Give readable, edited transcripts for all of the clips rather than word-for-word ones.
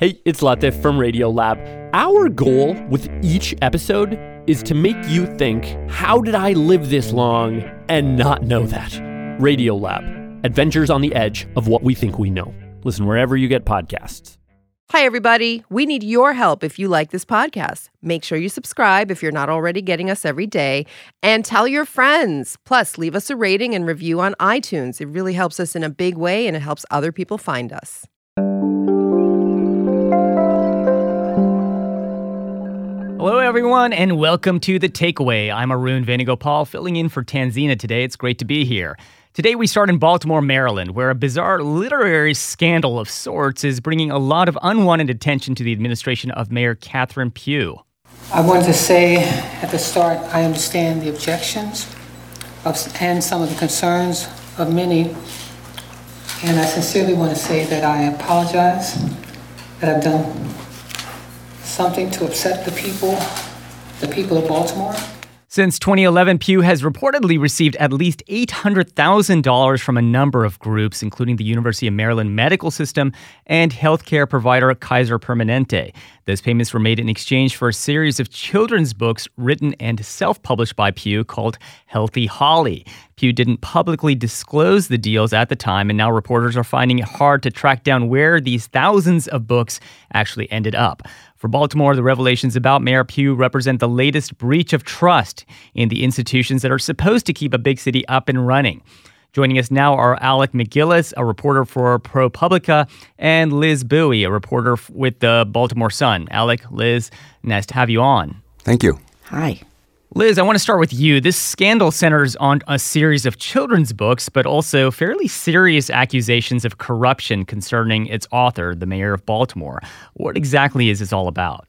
Hey, it's Latif from Radiolab. Our goal with each episode is to make you think, how did I live this long and not know that? Radiolab, adventures on the edge of what we think we know. Listen wherever you get podcasts. Hi, everybody. We need your help if you like this podcast. Make sure you subscribe if you're not already getting us every day, and tell your friends. Plus, leave us a rating and review on iTunes. It really helps us in a big way, and it helps other people find us. Hello, everyone, and welcome to The Takeaway. I'm Arun Venugopal, filling in for Tanzina today. It's great to be here. Today, we start in Baltimore, Maryland, where a bizarre literary scandal of sorts is bringing a lot of unwanted attention to the administration of Mayor Catherine Pugh. I wanted to say at the start, I understand the objections and some of the concerns of many, and I sincerely want to say that I apologize that I've done something to upset the people of Baltimore. Since 2011, Pugh has reportedly received at least $800,000 from a number of groups, including the University of Maryland Medical System and healthcare provider Kaiser Permanente. Those payments were made in exchange for a series of children's books written and self-published by Pugh called Healthy Holly. Pugh didn't publicly disclose the deals at the time, and now reporters are finding it hard to track down where these thousands of books actually ended up. For Baltimore, the revelations about Mayor Pugh represent the latest breach of trust in the institutions that are supposed to keep a big city up and running. Joining us now are Alec McGillis, a reporter for ProPublica, and Liz Bowie, a reporter with the Baltimore Sun. Alec, Liz, nice to have you on. Thank you. Hi. Liz, I want to start with you. This scandal centers on a series of children's books, but also fairly serious accusations of corruption concerning its author, the mayor of Baltimore. What exactly is this all about?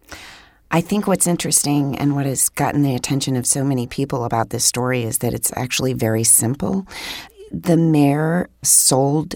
I think what's interesting and what has gotten the attention of so many people about this story is that it's actually very simple. The mayor sold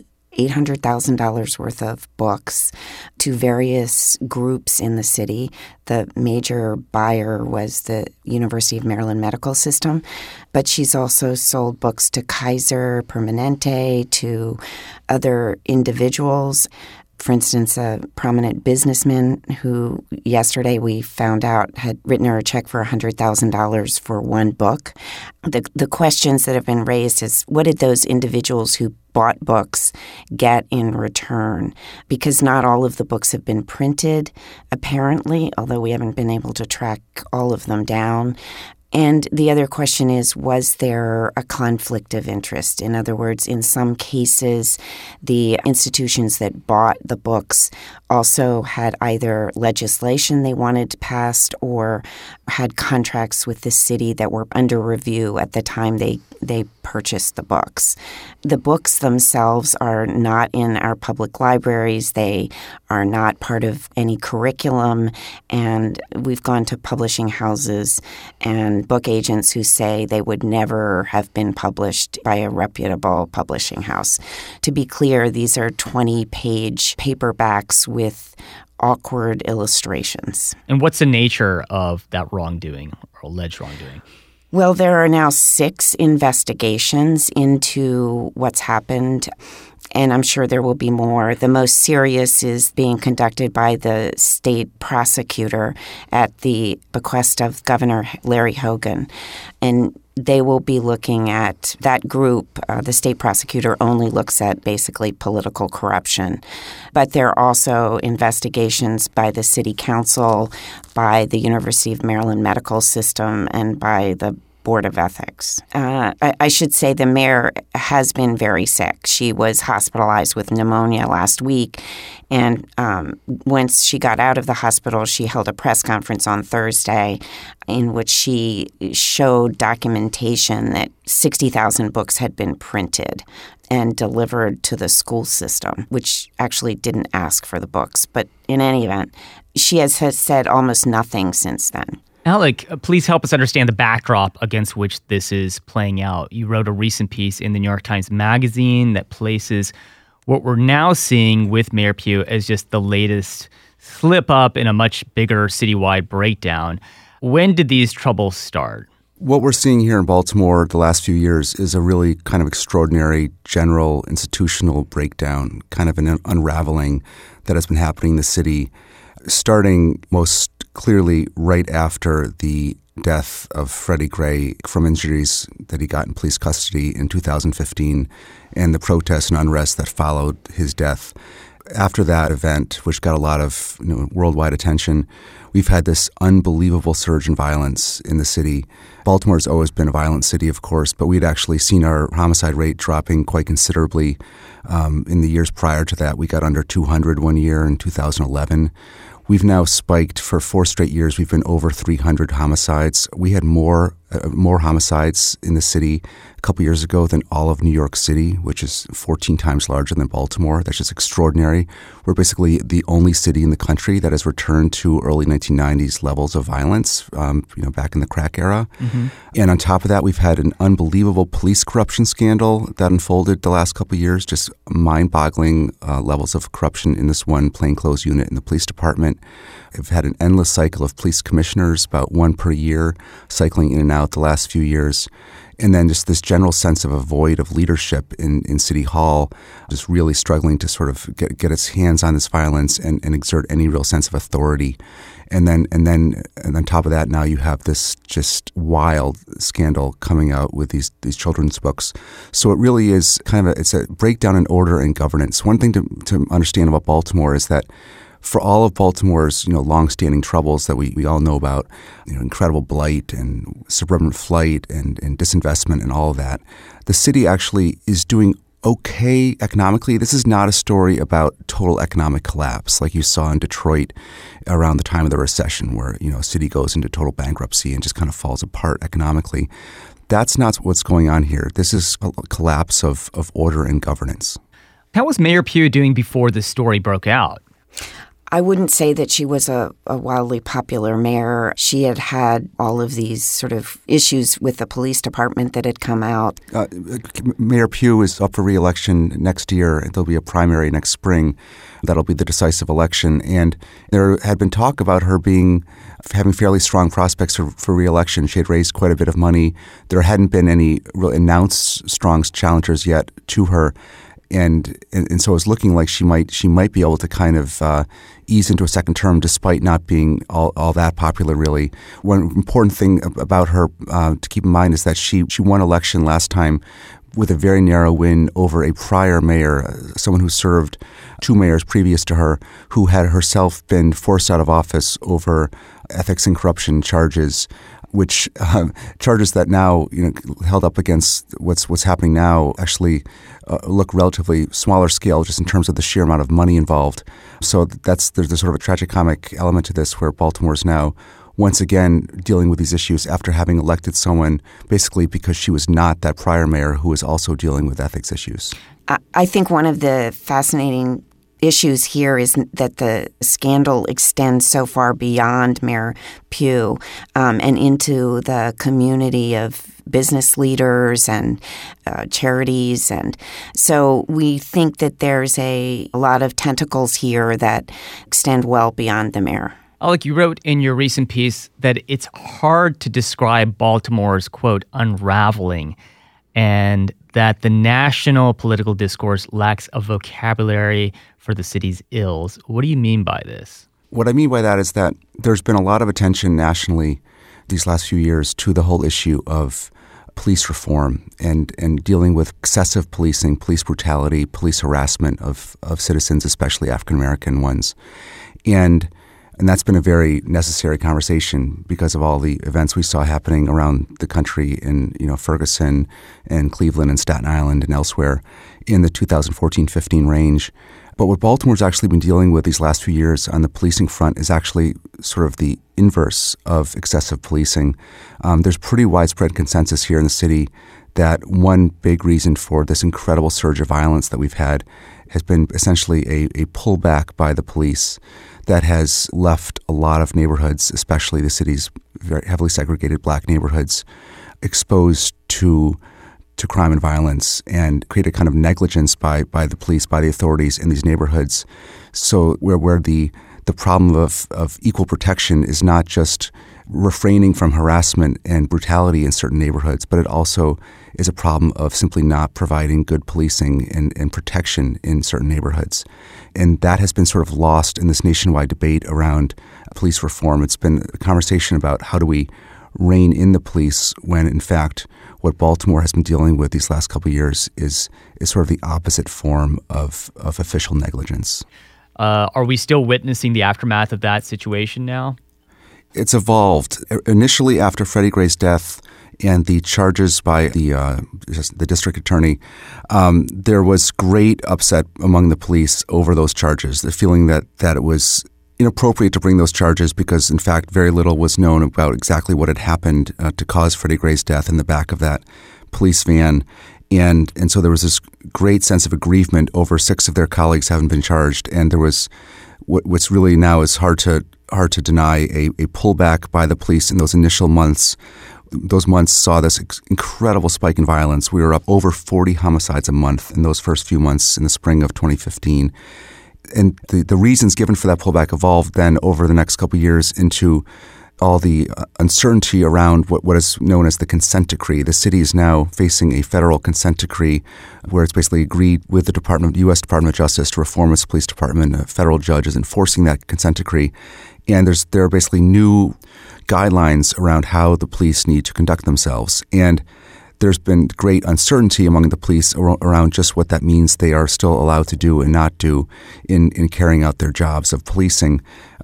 $800,000 worth of books to various groups in the city. The major buyer was the University of Maryland Medical System, but she's also sold books to Kaiser Permanente, to other individuals. For instance, a prominent businessman who yesterday we found out had written her a check for $100,000 for one book. The questions that have been raised is, what did those individuals who bought books get in return? Because not all of the books have been printed, apparently, although we haven't been able to track all of them down. And the other question is, was there a conflict of interest? In other words, in some cases, the institutions that bought the books also had either legislation they wanted passed or had contracts with the city that were under review at the time they purchased the books. The books themselves are not in our public libraries. They are not part of any curriculum. And we've gone to publishing houses and book agents who say they would never have been published by a reputable publishing house. To be clear, these are 20-page paperbacks with awkward illustrations. And what's the nature of that wrongdoing or alleged wrongdoing? Well, there are now 6 investigations into what's happened, and I'm sure there will be more. The most serious is being conducted by the state prosecutor at the bequest of Governor Larry Hogan, and they will be looking at that group. The state prosecutor only looks at basically political corruption. But there are also investigations by the city council, by the University of Maryland Medical System, and by the Board of Ethics. I should say the mayor has been very sick. She was hospitalized with pneumonia last week, and once she got out of the hospital, she held a press conference on Thursday in which she showed documentation that 60,000 books had been printed and delivered to the school system, which actually didn't ask for the books. But in any event, she has said almost nothing since then. Alec, please help us understand the backdrop against which this is playing out. You wrote a recent piece in the New York Times Magazine that places what we're now seeing with Mayor Pugh as just the latest slip up in a much bigger citywide breakdown. When did these troubles start? What we're seeing here in Baltimore the last few years is a really kind of extraordinary general institutional breakdown, kind of an unraveling that has been happening in the city, starting most clearly right after the death of Freddie Gray from injuries that he got in police custody in 2015 and the protests and unrest that followed his death. After that event, which got a lot of worldwide attention, we've had this unbelievable surge in violence in the city. Baltimore's always been a violent city, of course, but we'd actually seen our homicide rate dropping quite considerably. In the years prior to that, we got under 200 one year in 2011. We've now spiked for 4 straight years. We've been over 300 homicides. We had more homicides in the city a couple years ago than all of New York City, which is 14 times larger than Baltimore. That's just extraordinary. We're basically the only city in the country that has returned to early 1990s levels of violence, back in the crack era. Mm-hmm. And on top of that, we've had an unbelievable police corruption scandal that unfolded the last couple of years, just mind-boggling levels of corruption in this one plainclothes unit in the police department. We've had an endless cycle of police commissioners, about one per year, cycling in and out the last few years. And then just this general sense of a void of leadership in City Hall, just really struggling to sort of get its hands on this violence and exert any real sense of authority. And then on top of that, now you have this just wild scandal coming out with these children's books. So it really is it's a breakdown in order and governance. One thing to understand about Baltimore is that for all of Baltimore's, long-standing troubles that we all know about, incredible blight and suburban flight and disinvestment and all of that, the city actually is doing okay economically. This is not a story about total economic collapse like you saw in Detroit around the time of the recession where, a city goes into total bankruptcy and just kind of falls apart economically. That's not what's going on here. This is a collapse of order and governance. How was Mayor Pugh doing before this story broke out? I wouldn't say that she was a wildly popular mayor. She had all of these sort of issues with the police department that had come out. Mayor Pugh is up for re-election next year. There'll be a primary next spring. That'll be the decisive election. And there had been talk about her having fairly strong prospects for re-election. She had raised quite a bit of money. There hadn't been any real announced strong challengers yet to her. And so it was looking like she might be able to kind of ease into a second term despite not being all that popular, really. One important thing about her to keep in mind is that she won election last time with a very narrow win over a prior mayor, someone who served 2 mayors previous to her, who had herself been forced out of office over ethics and corruption charges, which charges that now, held up against what's happening now, actually look relatively smaller scale just in terms of the sheer amount of money involved. So there's sort of a tragicomic element to this where Baltimore is now once again dealing with these issues after having elected someone basically because she was not that prior mayor who was also dealing with ethics issues. I think one of the fascinating issues here is that the scandal extends so far beyond Mayor Pugh and into the community of business leaders and charities. And so we think that there's a lot of tentacles here that extend well beyond the mayor. Alec, you wrote in your recent piece that it's hard to describe Baltimore's, quote, unraveling, and that the national political discourse lacks a vocabulary for the city's ills. What do you mean by this? What I mean by that is that there's been a lot of attention nationally these last few years to the whole issue of police reform and dealing with excessive policing, police brutality, police harassment of citizens, especially African-American ones. And that's been a very necessary conversation because of all the events we saw happening around the country in Ferguson and Cleveland and Staten Island and elsewhere in the 2014-15 range. But what Baltimore's actually been dealing with these last few years on the policing front is actually sort of the inverse of excessive policing. There's pretty widespread consensus here in the city that one big reason for this incredible surge of violence that we've had has been essentially a pullback by the police that has left a lot of neighborhoods, especially the city's very heavily segregated black neighborhoods, exposed to crime and violence and create a kind of negligence by the police, by the authorities in these neighborhoods. So where the problem of equal protection is not just refraining from harassment and brutality in certain neighborhoods, but it also is a problem of simply not providing good policing and protection in certain neighborhoods. And that has been sort of lost in this nationwide debate around police reform. It's been a conversation about how do we rein in the police when, in fact, what Baltimore has been dealing with these last couple of years is sort of the opposite form of official negligence. Are we still witnessing the aftermath of that situation now? It's evolved. Initially, after Freddie Gray's death and the charges by the district attorney, there was great upset among the police over those charges, the feeling that it was inappropriate to bring those charges because, in fact, very little was known about exactly what had happened to cause Freddie Gray's death in the back of that police van. And so there was this great sense of aggrievement over 6 of their colleagues having been charged. And there was what's really now is hard to deny a pullback by the police in those initial months. Those months saw this incredible spike in violence. We were up over 40 homicides a month in those first few months in the spring of 2015. And the reasons given for that pullback evolved then over the next couple of years into all the uncertainty around what is known as the consent decree. The city is now facing a federal consent decree where it's basically agreed with the U.S. Department of Justice to reform its police department. A federal judge is enforcing that consent decree. And there are basically new guidelines around how the police need to conduct themselves. And there's been great uncertainty among the police around just what that means they are still allowed to do and not do in carrying out their jobs of policing.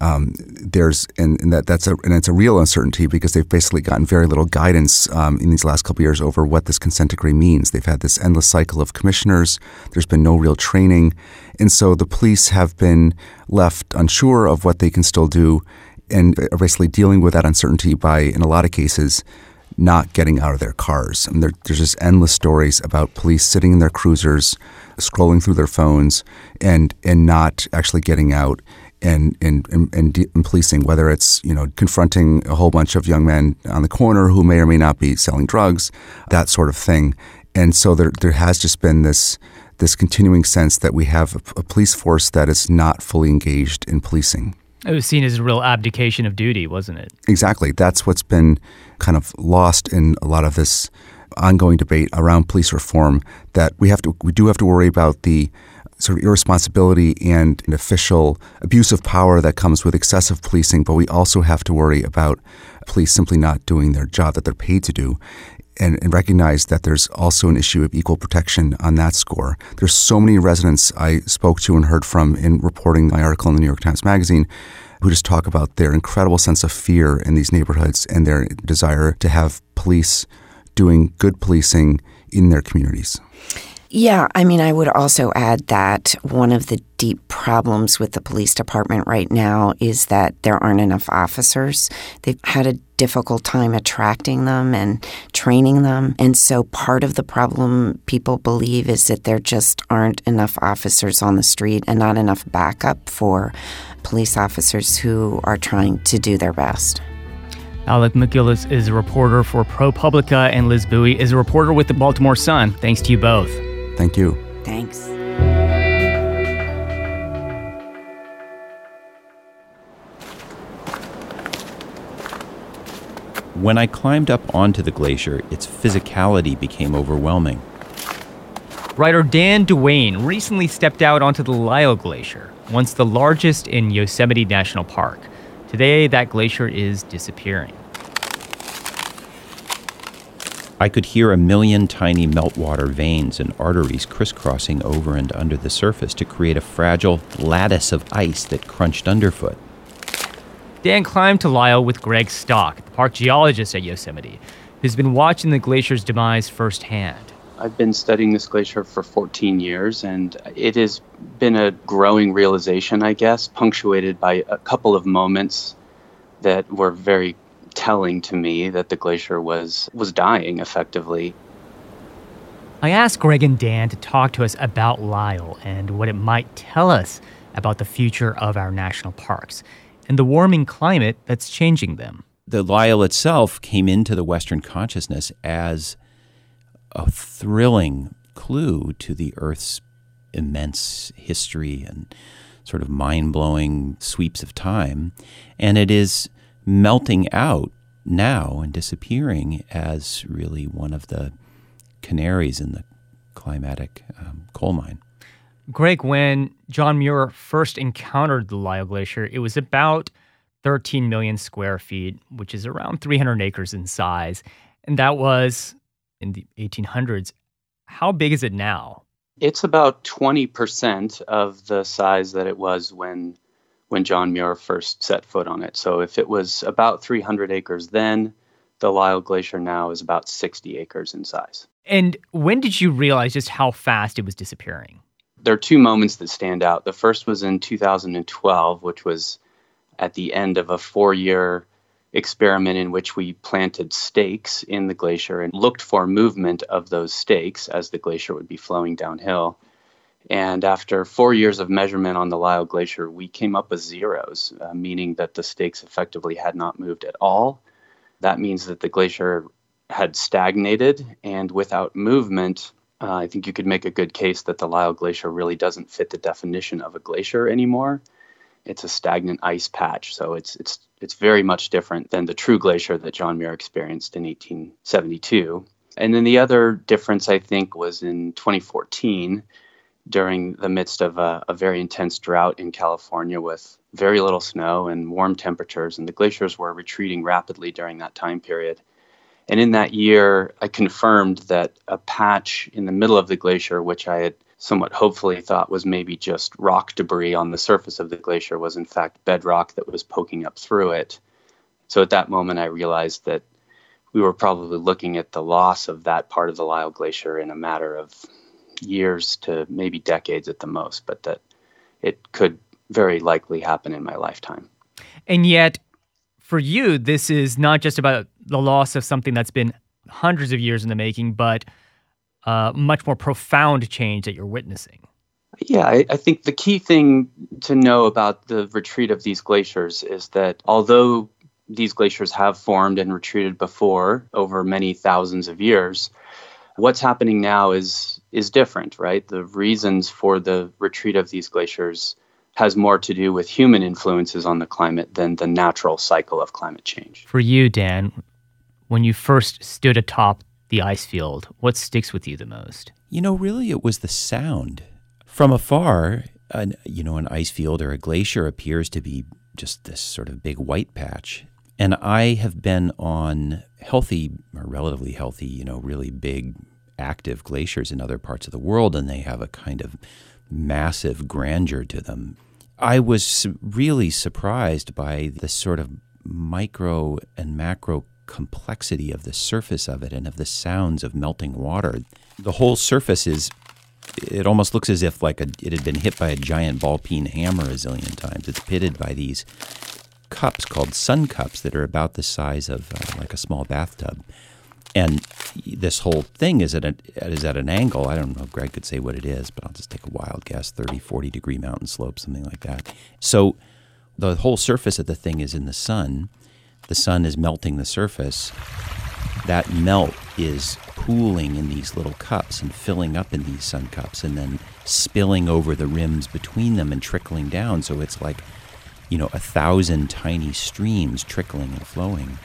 It's a real uncertainty because they've basically gotten very little guidance in these last couple of years over what this consent decree means. They've had this endless cycle of commissioners. There's been no real training. And so the police have been left unsure of what they can still do and are basically dealing with that uncertainty by, in a lot of cases, not getting out of their cars. And there's just endless stories about police sitting in their cruisers, scrolling through their phones, and not actually getting out and policing, whether it's confronting a whole bunch of young men on the corner who may or may not be selling drugs, that sort of thing. And so there has just been this continuing sense that we have a police force that is not fully engaged in policing. It was seen as a real abdication of duty, wasn't it? Exactly. That's what's been kind of lost in a lot of this ongoing debate around police reform, that we do have to worry about the sort of irresponsibility and an official abuse of power that comes with excessive policing, but we also have to worry about police simply not doing their job that they're paid to do. And recognize that there's also an issue of equal protection on that score. There's so many residents I spoke to and heard from in reporting my article in the New York Times Magazine who just talk about their incredible sense of fear in these neighborhoods and their desire to have police doing good policing in their communities. Yeah, I mean, I would also add that one of the deep problems with the police department right now is that there aren't enough officers. They've had a difficult time attracting them and training them. And so part of the problem, people believe, is that there just aren't enough officers on the street and not enough backup for police officers who are trying to do their best. Alec MacGillis is a reporter for ProPublica, and Liz Bowie is a reporter with the Baltimore Sun. Thanks to you both. Thank you. Thanks. When I climbed up onto the glacier, its physicality became overwhelming. Writer Dan Duane recently stepped out onto the Lyell Glacier, once the largest in Yosemite National Park. Today, that glacier is disappearing. I could hear a million tiny meltwater veins and arteries crisscrossing over and under the surface to create a fragile lattice of ice that crunched underfoot. Dan climbed to Lyell with Greg Stock, the park geologist at Yosemite, who's been watching the glacier's demise firsthand. I've been studying this glacier for 14 years, and it has been a growing realization, I guess, punctuated by a couple of moments that were very telling to me that the glacier was dying effectively. I asked Greg and Dan to talk to us about Lyell and what it might tell us about the future of our national parks and the warming climate that's changing them. The Lyell itself came into the Western consciousness as a thrilling clue to the Earth's immense history and sort of mind-blowing sweeps of time. And it is melting out now and disappearing as really one of the canaries in the climatic coal mine. Greg, when John Muir first encountered the Lyell Glacier, it was about 13 million square feet, which is around 300 acres in size. And that was in the 1800s. How big is it now? It's about 20% of the size that it was when John Muir first set foot on it. So if it was about 300 acres then, the Lyell Glacier now is about 60 acres in size. And when did you realize just how fast it was disappearing? There are two moments that stand out. The first was in 2012, which was at the end of a 4-year experiment in which we planted stakes in the glacier and looked for movement of those stakes as the glacier would be flowing downhill. And after 4 years of measurement on the Lyell Glacier, we came up with zeros, meaning that the stakes effectively had not moved at all. That means that the glacier had stagnated, and without movement, I think you could make a good case that the Lyell Glacier really doesn't fit the definition of a glacier anymore. It's a stagnant ice patch, so it's very much different than the true glacier that John Muir experienced in 1872. And then the other difference, I think, was in 2014, during the midst of a very intense drought in California with very little snow and warm temperatures, and the glaciers were retreating rapidly during that time period. And in that year, I confirmed that a patch in the middle of the glacier, which I had somewhat hopefully thought was maybe just rock debris on the surface of the glacier, was in fact bedrock that was poking up through it. So at that moment, I realized that we were probably looking at the loss of that part of the Lyell Glacier in a matter of years to maybe decades at the most, but that it could very likely happen in my lifetime. And yet, for you, this is not just about the loss of something that's been hundreds of years in the making, but much more profound change that you're witnessing. Yeah, I think the key thing to know about the retreat of these glaciers is that although these glaciers have formed and retreated before over many thousands of years, what's happening now is different, right? The reasons for the retreat of these glaciers has more to do with human influences on the climate than the natural cycle of climate change. For you, Dan, when you first stood atop the ice field, what sticks with you the most? Really it was the sound. From afar, an ice field or a glacier appears to be just this sort of big white patch. And I have been on healthy, or relatively healthy, really big, active glaciers in other parts of the world, and they have a kind of massive grandeur to them. I was really surprised by the sort of micro and macro complexity of the surface of it and of the sounds of melting water. The whole surface it almost looks as if it had been hit by a giant ball peen hammer a zillion times. It's pitted by these cups called sun cups that are about the size of like a small bathtub. And this whole thing is at an angle. I don't know if Greg could say what it is, but I'll just take a wild guess, 30, 40-degree mountain slope, something like that. So the whole surface of the thing is in the sun. The sun is melting the surface. That melt is pooling in these little cups and filling up in these sun cups and then spilling over the rims between them and trickling down. So it's like, 1,000 tiny streams trickling and flowing.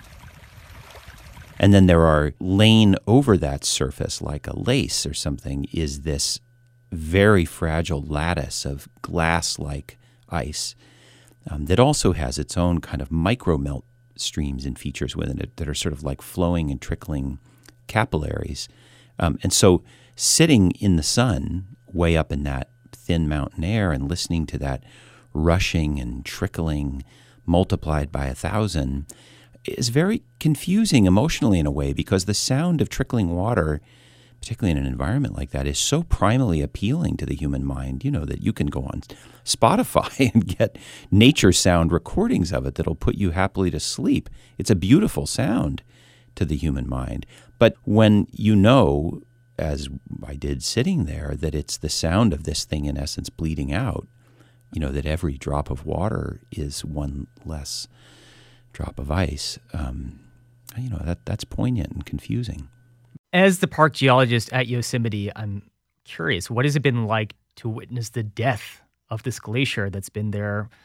And then there are laying over that surface like a lace or something is this very fragile lattice of glass-like ice that also has its own kind of micro-melt streams and features within it that are sort of like flowing and trickling capillaries. And so sitting in the sun way up in that thin mountain air and listening to that rushing and trickling multiplied by 1,000 is very confusing emotionally in a way, because the sound of trickling water, particularly in an environment like that, is so primally appealing to the human mind, that you can go on Spotify and get nature sound recordings of it that'll put you happily to sleep. It's a beautiful sound to the human mind. But when as I did sitting there, that it's the sound of this thing in essence bleeding out, that every drop of water is one less drop of ice, that's poignant and confusing. As the park geologist at Yosemite, I'm curious, what has it been like to witness the death of this glacier that's been there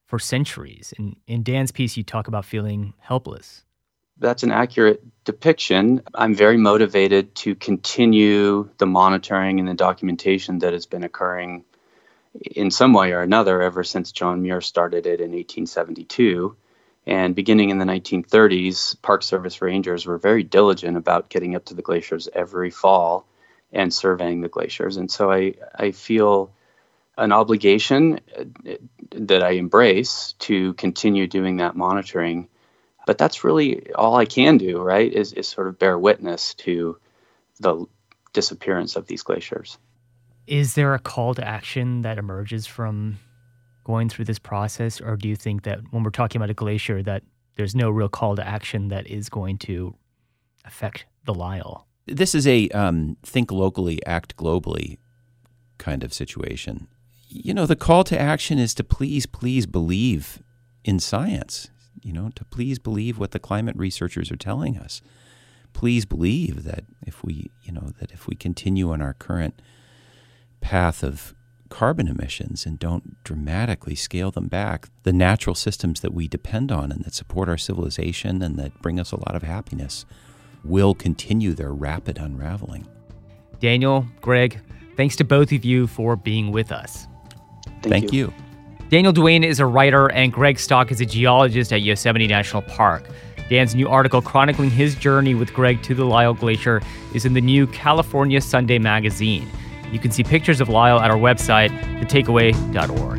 for centuries. In Dan's piece, you talk about feeling helpless. That's an accurate depiction. I'm very motivated to continue the monitoring and the documentation that has been occurring in some way or another ever since John Muir started it in 1872. And beginning in the 1930s, Park Service rangers were very diligent about getting up to the glaciers every fall and surveying the glaciers. And so I feel an obligation that I embrace to continue doing that monitoring. But that's really all I can do, right, is sort of bear witness to the disappearance of these glaciers. Is there a call to action that emerges from going through this process? Or do you think that when we're talking about a glacier, that there's no real call to action that is going to affect the Lyell? This is a think locally, act globally kind of situation. You know, the call to action is to please believe in science. You know, to please believe what the climate researchers are telling us. Please believe that if we continue on our current path of carbon emissions and don't dramatically scale them back, the natural systems that we depend on and that support our civilization and that bring us a lot of happiness will continue their rapid unraveling. Daniel, Greg, thanks to both of you for being with us. Thank you. Daniel Duane is a writer, and Greg Stock is a geologist at Yosemite National Park. Dan's new article chronicling his journey with Greg to the Lyell Glacier is in the new California Sunday magazine. You can see pictures of Lyell at our website, thetakeaway.org.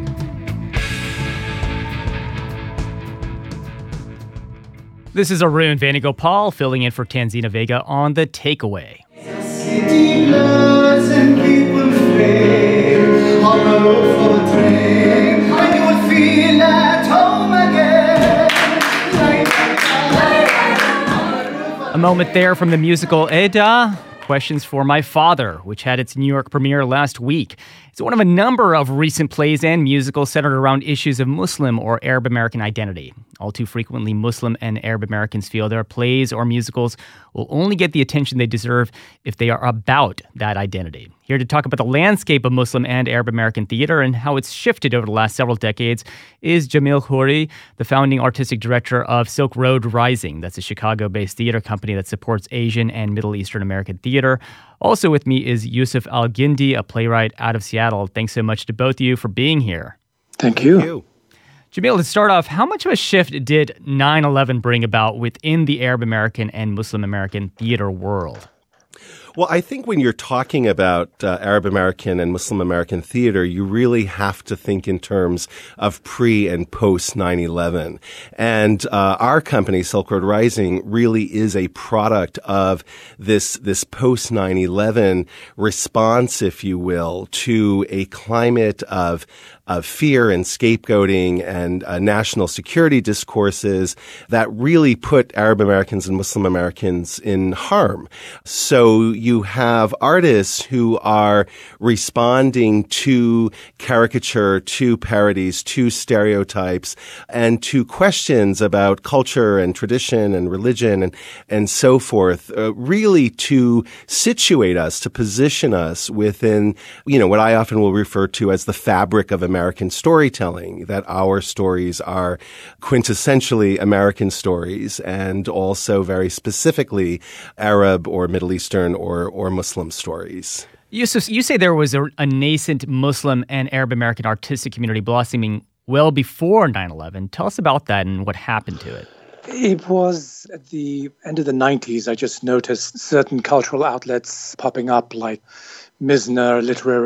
This is Arun Venugopal filling in for Tanzina Vega on The Takeaway. City bloods and people fade on the road for the train, and you will feel at home again. A moment there from the musical Eda, Questions for My Father, which had its New York premiere last week. It's one of a number of recent plays and musicals centered around issues of Muslim or Arab American identity. All too frequently, Muslim and Arab Americans feel their plays or musicals will only get the attention they deserve if they are about that identity. Here to talk about the landscape of Muslim and Arab American theater and how it's shifted over the last several decades is Jamil Khoury, the founding artistic director of Silk Road Rising. That's a Chicago-based theater company that supports Asian and Middle Eastern American theater. Also with me is Yusuf Al-Gindi, a playwright out of Seattle. Thanks so much to both of you for being here. Thank you. Jamil, to start off, how much of a shift did 9/11 bring about within the Arab American and Muslim American theater world? Well, I think when you're talking about Arab American and Muslim American theater, you really have to think in terms of pre and post 9/11. And our company, Silk Road Rising, really is a product of this post 9/11 response, if you will, to a climate of fear and scapegoating and national security discourses that really put Arab Americans and Muslim Americans in harm. So you have artists who are responding to caricature, to parodies, to stereotypes, and to questions about culture and tradition and religion and so forth, really to situate us, to position us within, what I often will refer to as the fabric of American storytelling, that our stories are quintessentially American stories and also very specifically Arab or Middle Eastern or Muslim stories. Yusuf, you say there was a nascent Muslim and Arab American artistic community blossoming well before 9/11. Tell us about that and what happened to it. It was at the end of the 90s. I just noticed certain cultural outlets popping up like Mizner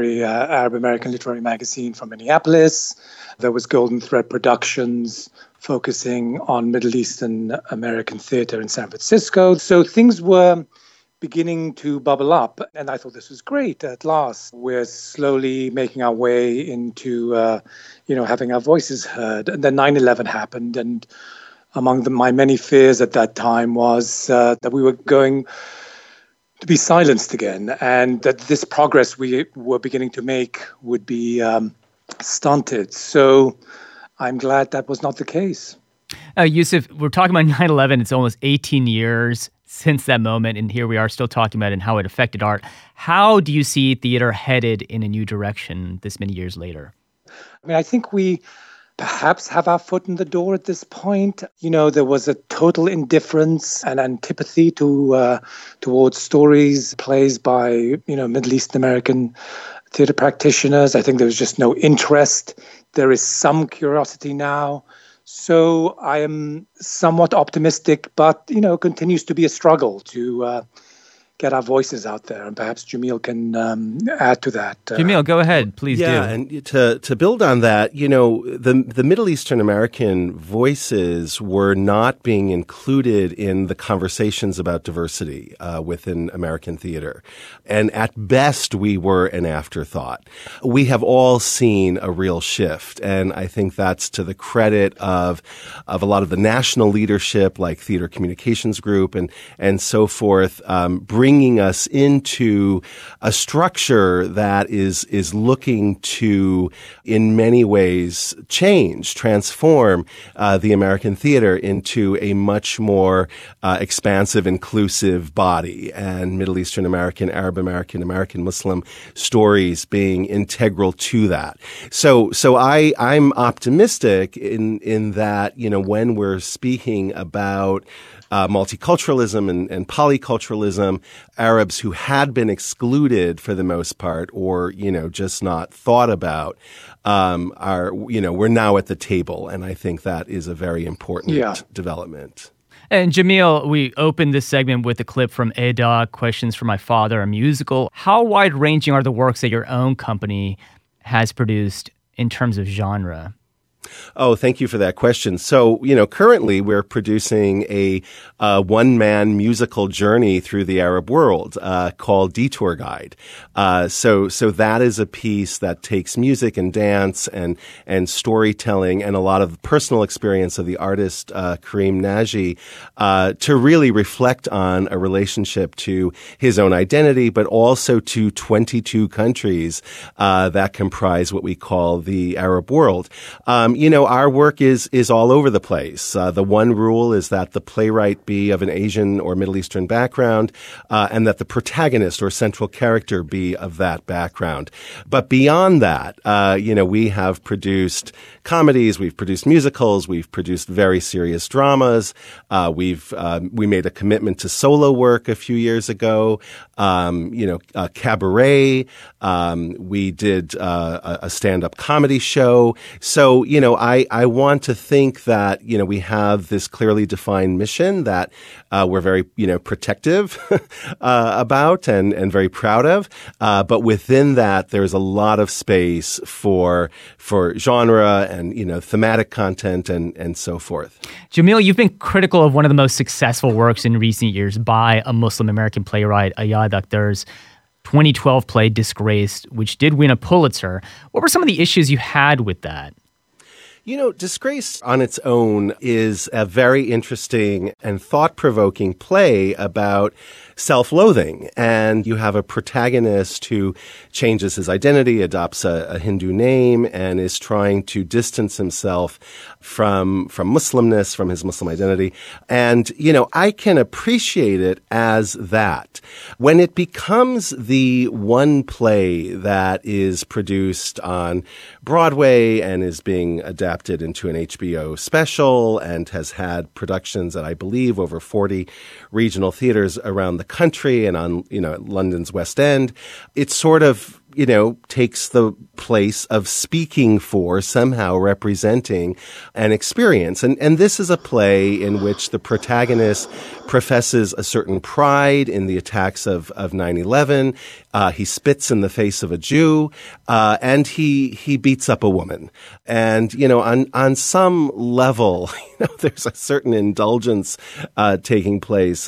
Arab American Literary Magazine from Minneapolis. There was Golden Thread Productions focusing on Middle Eastern American theater in San Francisco. So things were beginning to bubble up, and I thought this was great. At last, we're slowly making our way into, having our voices heard. And then 9/11 happened, and among my many fears at that time was that we were going to be silenced again, and that this progress we were beginning to make would be stunted. So I'm glad that was not the case. Yusuf, we're talking about 9/11. It's almost 18 years since that moment, and here we are still talking about it and how it affected art. How do you see theater headed in a new direction this many years later? I mean, I think we perhaps have our foot in the door at this point. There was a total indifference and antipathy towards stories, plays by, Middle Eastern American theater practitioners. I think there was just no interest. There is some curiosity now. So I am somewhat optimistic, but, continues to be a struggle to get our voices out there. And perhaps Jamil can add to that. Jamil, go ahead. Please do. Yeah, and to build on that, the Middle Eastern American voices were not being included in the conversations about diversity within American theater. And at best, we were an afterthought. We have all seen a real shift, and I think that's to the credit of a lot of the national leadership, like Theater Communications Group and so forth, bringing us into a structure that is looking to, in many ways, transform the American theater into a much more expansive, inclusive body, and Middle Eastern American, Arab American, American Muslim stories being integral to that. So I'm optimistic in that, when we're speaking about multiculturalism and polyculturalism, Arabs who had been excluded for the most part, or, just not thought about, we're now at the table. And I think that is a very important development. And Jamil, we opened this segment with a clip from Eda, Questions for My Father, a musical. How wide-ranging are the works that your own company has produced in terms of genre? Oh, thank you for that question. So, currently we're producing a one-man musical journey through the Arab world called Detour Guide. So that is a piece that takes music and dance and storytelling and a lot of personal experience of the artist Karim Naji to really reflect on a relationship to his own identity, but also to 22 countries that comprise what we call the Arab world. Our work is all over the place. The one rule is that the playwright be of an Asian or Middle Eastern background, and that the protagonist or central character be of that background. But beyond that, we have produced comedies, we've produced musicals, we've produced very serious dramas. We made a commitment to solo work a few years ago. Cabaret. We did a stand-up comedy show. So, I want to think that, we have this clearly defined mission that we're very, protective about and very proud of. But within that, there's a lot of space for genre and, thematic content and so forth. Jamil, you've been critical of one of the most successful works in recent years by a Muslim American playwright, Ayad Akhtar's 2012 play Disgraced, which did win a Pulitzer. What were some of the issues you had with that? Disgraced on its own is a very interesting and thought-provoking play about self-loathing. And you have a protagonist who changes his identity, adopts a Hindu name, and is trying to distance himself from Muslimness, from his Muslim identity. And, I can appreciate it as that. When it becomes the one play that is produced on Broadway and is being adapted into an HBO special and has had productions at, I believe, over 40 regional theaters around the country and on, London's West End, it sort of, takes the place of speaking for, somehow representing an experience. And this is a play in which the protagonist professes a certain pride in the attacks of 9/11. He spits in the face of a Jew, and he beats up a woman. And, on some level, there's a certain indulgence taking place,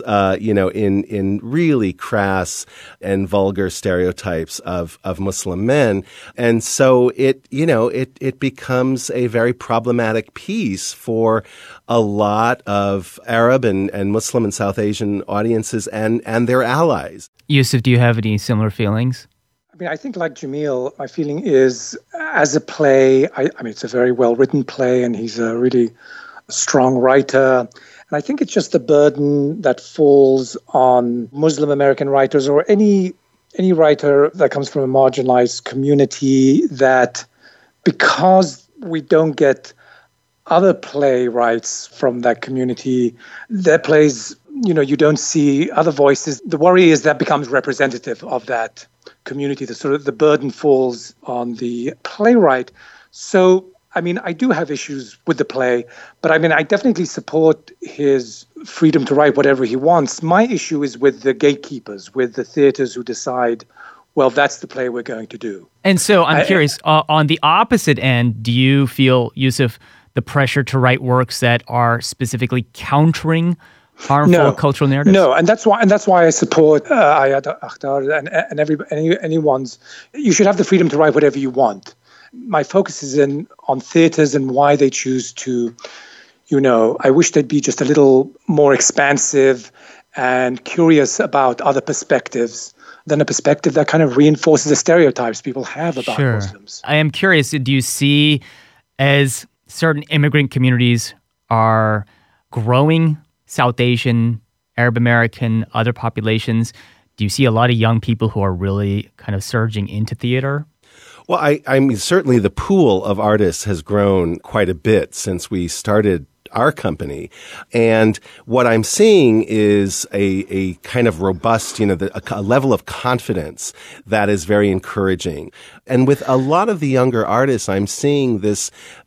in really crass and vulgar stereotypes of Muslim men. And so it becomes a very problematic piece for a lot of Arab and Muslim and South Asian audiences and their allies. Yusuf, do you have any similar feelings? I think like Jamil, my feeling is as a play, it's a very well-written play and he's a really strong writer. And I think it's just the burden that falls on Muslim American writers or any writer that comes from a marginalized community that because we don't get other playwrights from that community, their plays, you don't see other voices. The worry is that becomes representative of that community. The burden falls on the playwright. So, I do have issues with the play, but I definitely support his freedom to write whatever he wants. My issue is with the gatekeepers, with the theaters who decide, well, that's the play we're going to do. And so I'm curious, on the opposite end, do you feel, Yusuf, the pressure to write works that are specifically countering harmful cultural narratives? No, and that's why I support Ayad Akhtar and anyone's. You should have the freedom to write whatever you want. My focus is on theaters and why they choose to, I wish they'd be just a little more expansive and curious about other perspectives than a perspective that kind of reinforces the stereotypes people have about Muslims. I am curious, do you see as certain immigrant communities are growing, South Asian, Arab American, other populations, do you see a lot of young people who are really kind of surging into theater? Well, certainly the pool of artists has grown quite a bit since we started our company. And what I'm seeing is a kind of robust, a level of confidence that is very encouraging. And with a lot of the younger artists, I'm seeing this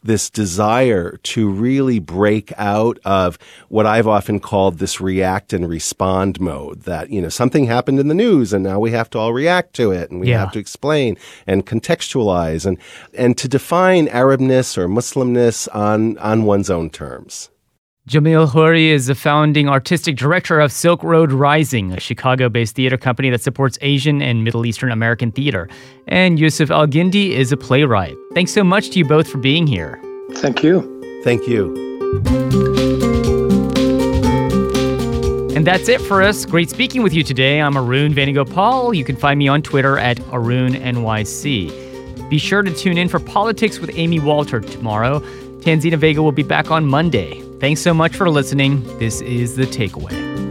desire to really break out of what I've often called this react and respond mode, that, something happened in the news and now we have to all react to it and we have to explain and contextualize and to define Arabness or Muslimness on one's own terms. Jamil Houri is the founding artistic director of Silk Road Rising, a Chicago-based theater company that supports Asian and Middle Eastern American theater. And Yusuf El-Guindi is a playwright. Thanks so much to you both for being here. Thank you. Thank you. And that's it for us. Great speaking with you today. I'm Arun Venugopal. You can find me on Twitter at ArunNYC. Be sure to tune in for Politics with Amy Walter tomorrow. Tanzina Vega will be back on Monday. Thanks so much for listening. This is The Takeaway.